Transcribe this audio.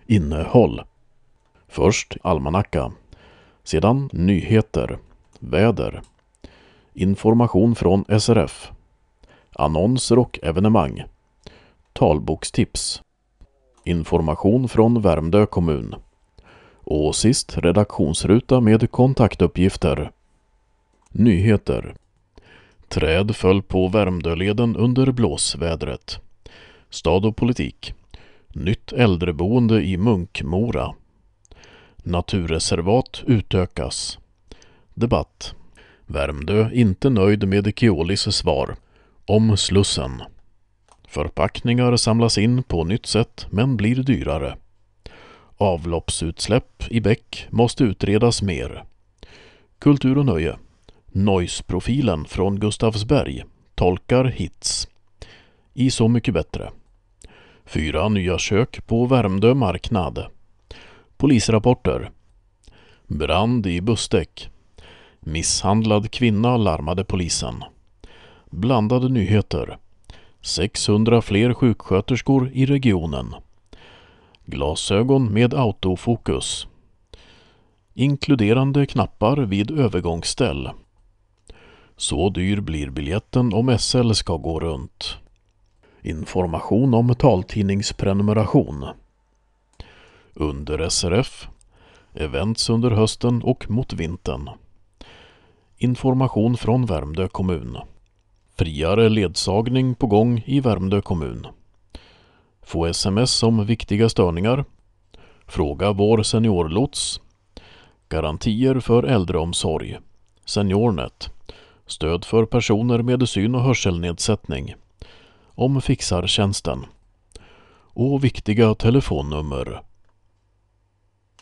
Innehåll. Först almanacka. Sedan nyheter, väder, information från SRF, annonser och evenemang, talbokstips, information från Värmdö kommun och sist redaktionsruta med kontaktuppgifter. Nyheter. Träd föll på Värmdöleden under blåsvädret. Stad och politik. Nytt äldreboende i Munkmora. Naturreservat utökas. Debatt. Värmdö inte nöjd med Keolis svar. Om Slussen. Förpackningar samlas in på nytt sätt men blir dyrare. Avloppsutsläpp i bäck måste utredas mer. Kultur och nöje. Noise-profilen från Gustavsberg tolkar hits. I Så mycket bättre. 4 nya kök på Värmdö marknad. Polisrapporter. Brand i bussdäck. Misshandlad kvinna larmade polisen. Blandade nyheter. 600 fler sjuksköterskor i regionen. Glasögon med autofokus. Inkluderande knappar vid övergångsställ. Så dyr blir biljetten om SL ska gå runt. Information om taltidningsprenumeration. Under SRF. Events under hösten och mot vintern. Information från Värmdö kommun. Friare ledsagning på gång i Värmdö kommun. Få sms om viktiga störningar. Fråga vår seniorlots. Garantier för äldreomsorg. Seniornet. Stöd för personer med syn- och hörselnedsättning. Om fixartjänsten. Och viktiga telefonnummer.